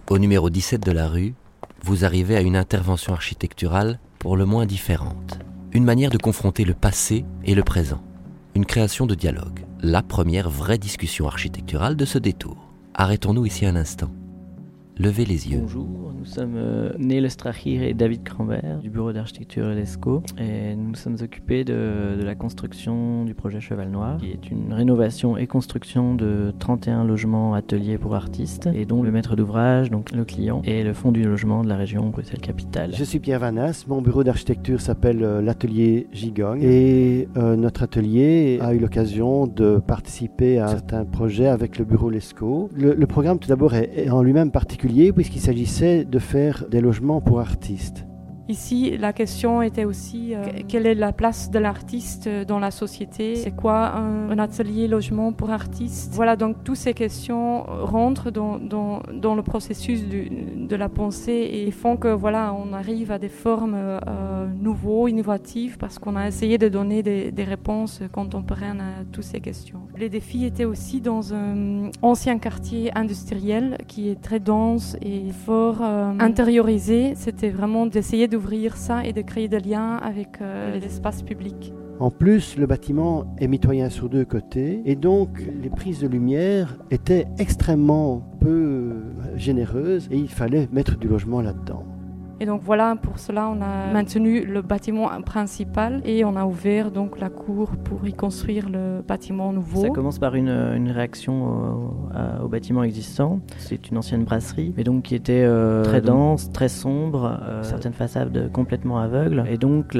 Au numéro 17 de la rue, vous arrivez à une intervention architecturale pour le moins différente. Une manière de confronter le passé et le présent. Une création de dialogue. La première vraie discussion architecturale de ce détour. Arrêtons-nous ici un instant. Levez les yeux. Bonjour, nous sommes Nele Strachir et David Crambert du bureau d'architecture Lescaut et nous nous sommes occupés de la construction du projet Cheval Noir qui est une rénovation et construction de 31 logements ateliers pour artistes et dont le maître d'ouvrage, donc le client, est le fonds du logement de la région Bruxelles-Capitale. Je suis Pierre Vanas, mon bureau d'architecture s'appelle l'atelier Gigong et notre atelier a eu l'occasion de participer à certains projets avec le bureau Lescaut. Le programme tout d'abord est en lui-même particulier puisqu'il s'agissait de faire des logements pour artistes. Ici, la question était aussi quelle est la place de l'artiste dans la société? C'est quoi un atelier logement pour artistes? Voilà, donc toutes ces questions rentrent dans le processus de la pensée et font que voilà, on arrive à des formes nouveaux, innovatives, parce qu'on a essayé de donner des réponses contemporaines à toutes ces questions. Les défis étaient aussi dans un ancien quartier industriel qui est très dense et fort intériorisé. C'était vraiment d'essayer d'ouvrir ça et de créer des liens avec l'espace public. En plus, le bâtiment est mitoyen sur deux côtés et donc les prises de lumière étaient extrêmement peu généreuses et il fallait mettre du logement là-dedans. Et donc voilà, pour cela, on a maintenu le bâtiment principal et on a ouvert donc la cour pour y construire le bâtiment nouveau. Ça commence par une réaction au bâtiment existant. C'est une ancienne brasserie, mais donc qui était très dense, très sombre, certaines façades complètement aveugles. Et donc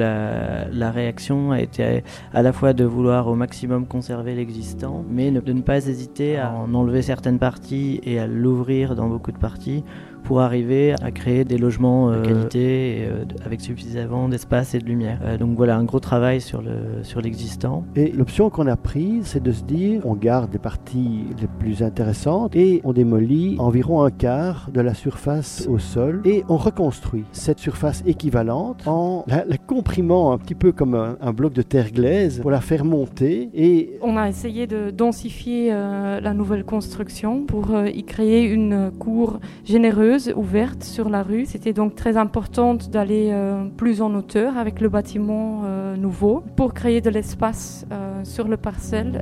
la réaction a été à la fois de vouloir au maximum conserver l'existant, mais de ne pas hésiter à en enlever certaines parties et à l'ouvrir dans beaucoup de parties, pour arriver à créer des logements de qualité et, avec suffisamment d'espace et de lumière. Donc voilà, un gros travail sur l'existant. Et l'option qu'on a prise, c'est de se dire, on garde les parties les plus intéressantes et on démolit environ un quart de la surface au sol et on reconstruit cette surface équivalente en la comprimant un petit peu comme un bloc de terre glaise pour la faire monter. Et on a essayé de densifier la nouvelle construction pour y créer une cour généreuse, ouverte sur la rue. C'était donc très important d'aller plus en hauteur avec le bâtiment nouveau pour créer de l'espace sur le parcelle.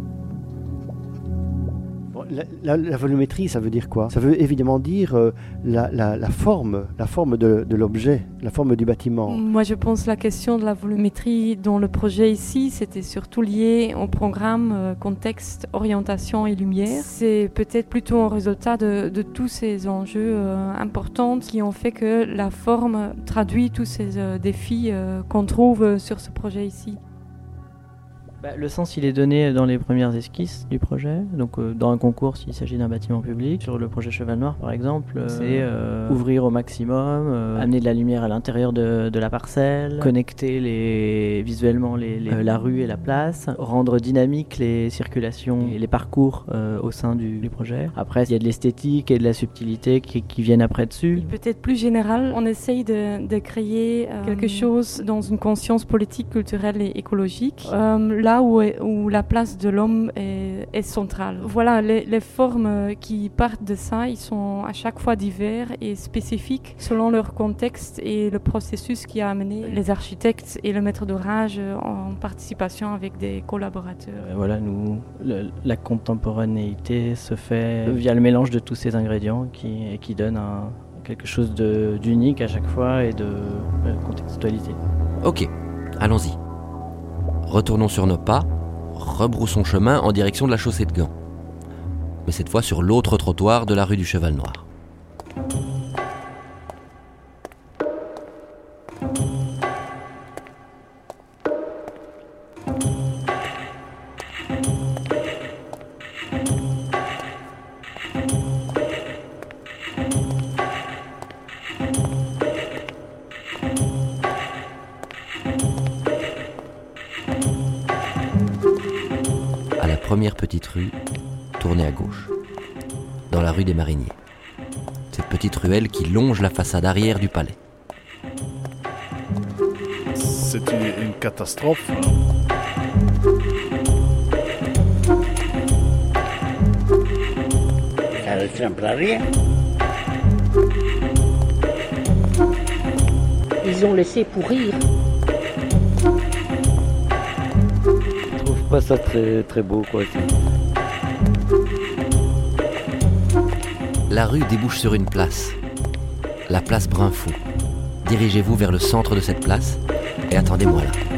La volumétrie, ça veut dire quoi? Ça veut évidemment dire la forme de l'objet, la forme du bâtiment. Moi, je pense que la question de la volumétrie dans le projet ici, c'était surtout lié au programme contexte, orientation et lumière. C'est peut-être plutôt un résultat de tous ces enjeux importants qui ont fait que la forme traduit tous ces défis qu'on trouve sur ce projet ici. Le sens, il est donné dans les premières esquisses du projet. Donc, dans un concours, s'il s'agit d'un bâtiment public. Sur le projet Cheval Noir, par exemple, c'est ouvrir au maximum, amener de la lumière à l'intérieur de la parcelle, connecter visuellement la rue et la place, rendre dynamique les circulations et les parcours au sein du projet. Après, il y a de l'esthétique et de la subtilité qui viennent après dessus. Et peut-être plus général, on essaye de créer quelque chose dans une conscience politique, culturelle et écologique. Là où la place de l'homme est centrale. Voilà, les formes qui partent de ça, ils sont à chaque fois divers et spécifiques selon leur contexte et le processus qui a amené les architectes et le maître d'ouvrage en participation avec des collaborateurs. Voilà, la contemporanéité se fait via le mélange de tous ces ingrédients qui donnent quelque chose d'unique à chaque fois et de contextualité. Ok, allons-y. Retournons sur nos pas, rebroussons chemin en direction de la chaussée de Gand. Mais cette fois sur l'autre trottoir de la rue du Cheval Noir. Première petite rue, tournez à gauche, dans la rue des Mariniers. Cette petite ruelle qui longe la façade arrière du palais. C'est une catastrophe. Ça ressemble à rien. qu'ils ont laissé pourrir. Je trouve pas ça très, très beau, quoi. La rue débouche sur une place, la place Brunfaux. Dirigez-vous vers le centre de cette place et attendez-moi là.